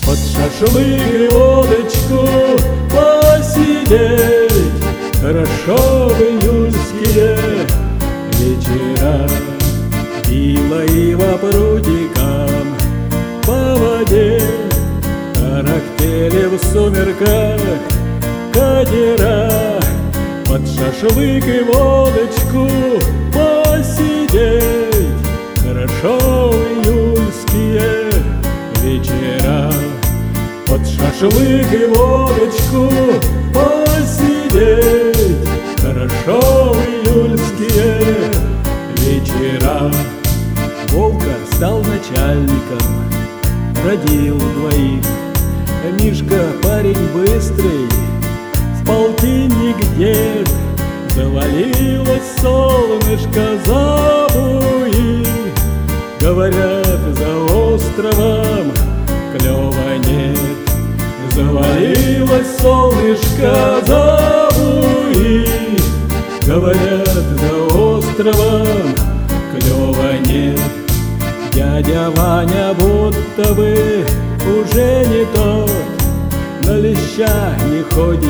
под шашлык и водочку посидеть. Хорошо в июльские вечера, пила ива прудикам по воде, тарахтели в сумерках катера, под шашлык и водочку посидеть. Хорошо в июльские вечера, под шашлык и водочку посидеть. Хорошо в июльские вечера. Вовка стал начальником, родил двоих. Мишка парень быстрый, в полтинник дед. Завалилось солнышко за буи, говорят, за островом клёва нет. Завалилось солнышко за буи, говорят, за островом клёва нет. Дядя Ваня будто бы уже не тот, на леща не ходит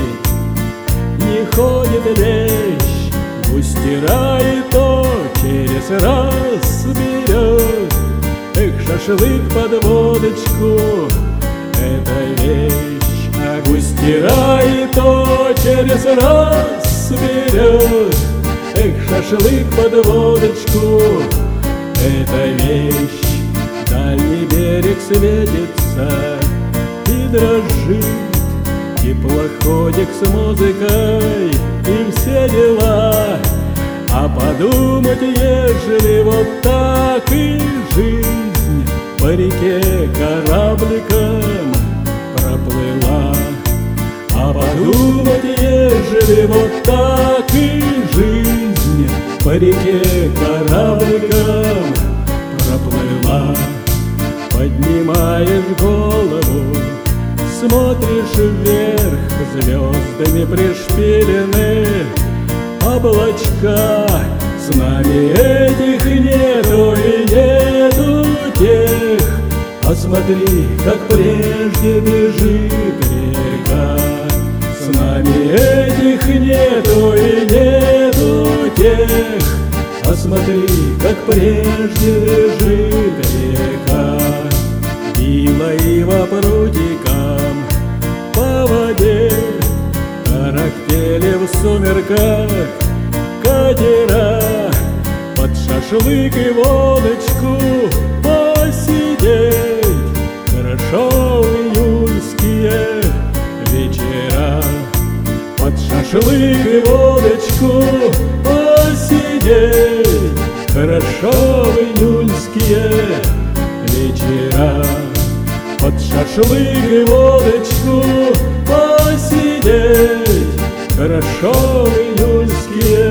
лещ. Устирает, то через раз берет. Эх, шашлык под водочку — это вещь. А устирает, то через раз берет. Эх, шашлык под водочку — это вещь. Дальний берег светится и дрожит, теплоходик с музыкой и все дела. А подумать, ежели вот так и жизнь по реке корабликом проплыла. А подумать, ежели вот так и жизнь по реке корабликом проплыла. Поднимаешь голову, смотришь вверх, звездами пришпилены облачка. С нами этих нету и нету тех. А смотри, как прежде бежит река. С нами этих нету и нету тех. А смотри, как прежде бежит река. Била ива прудикам по воде, тарахтели в сумерках катера, под шашлык и водочку посидеть. Хорошо в июльские вечера, под шашлык и водочку посидеть. Хорошо в июльские вечера, под шашлык и водочку посидеть. Хорошо в июльские